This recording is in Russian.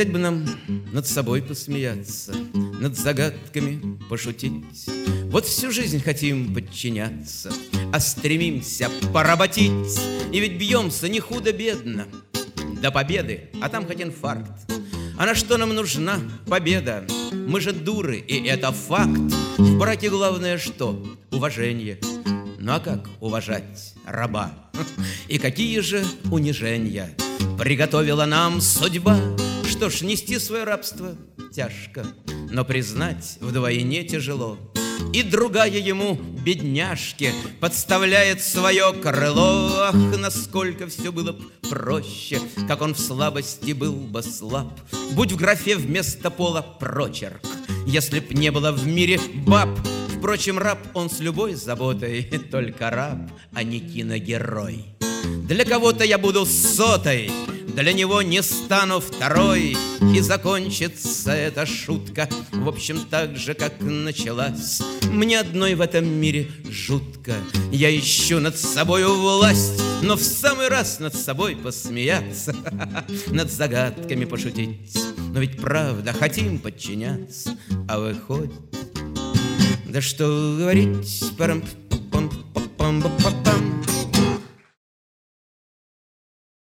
Взять бы нам над собой посмеяться, над загадками пошутить. Вот всю жизнь хотим подчиняться, а стремимся поработить. И ведь бьемся не худо-бедно до победы, а там хоть инфаркт. А на что нам нужна победа? Мы же дуры, и это факт. В браке главное что? Уважение. Ну а как уважать раба? И какие же унижения приготовила нам судьба? Что ж, нести свое рабство тяжко, но признать вдвойне тяжело. И другая ему, бедняжке, подставляет свое крыло. Ах, насколько все было б проще, как он в слабости был бы слаб. Будь в графе вместо пола прочерк, если б не было в мире баб. Впрочем, раб он с любой заботой, только раб, а не киногерой. Для кого-то я буду сотой, для него не стану второй. И закончится эта шутка, в общем, так же, как началась. Мне одной в этом мире жутко. Я ищу над собою власть, но в самый раз над собой посмеяться, над загадками пошутить. Но ведь правда хотим подчиняться, а выходит... Да что говорить, парам-пам-пам-пам-пам-пам.